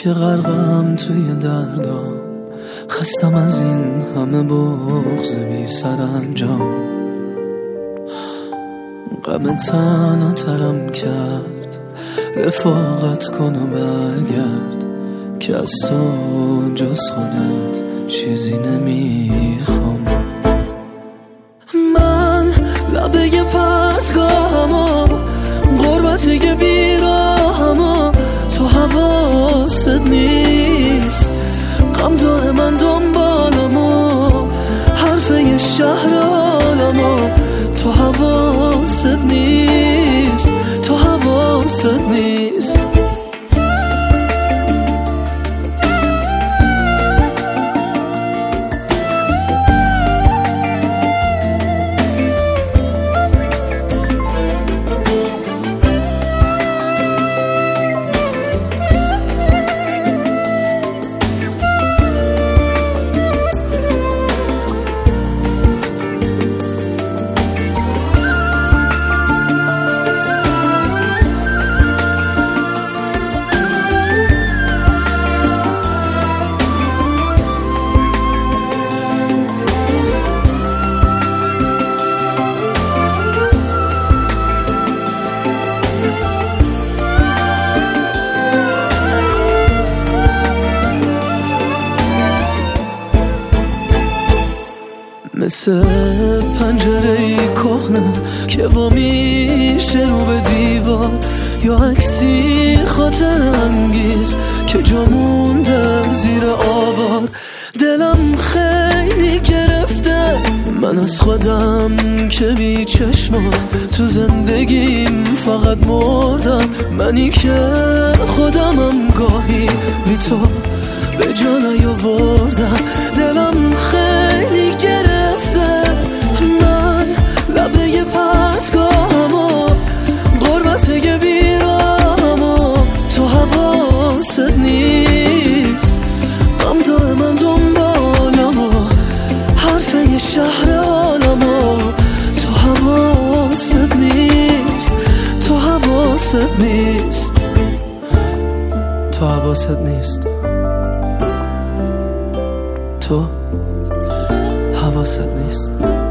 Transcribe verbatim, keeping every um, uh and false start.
که غرقم توی دردام، خستم از این همه بغض بی سر انجام. غم تنها ترم کرد، رفاقت کن و برگرد که از تو جز خودت چیزی نمیخوام. من لبه پرتگاهمو، غربت بیراهمو، تو حواست نیست. غم دائما من دنبالمو، حرفه شهر عالمو، تو حواست نیست، تو حواست نیست. مثل پنجره کهنه که وا میشه رو به دیوار، یا عکسی خاطر انگیز که جا مونده زیر آوار. دلم خیلی گرفته من از خودم که بی چشمات تو زندگیم فقط مردم. منی که خودمم گاهی بی تو به جا نیاوردم. دلم خیلی گرفته من لبه پرتگاهمو، غربت بیراهمو، تو حواست نیست. غم دائما من دنبالمو، حرفه شهر عالمو، تو حواست نیست، تو حواست نیست، تو حواست نیست، تو حواست نیست.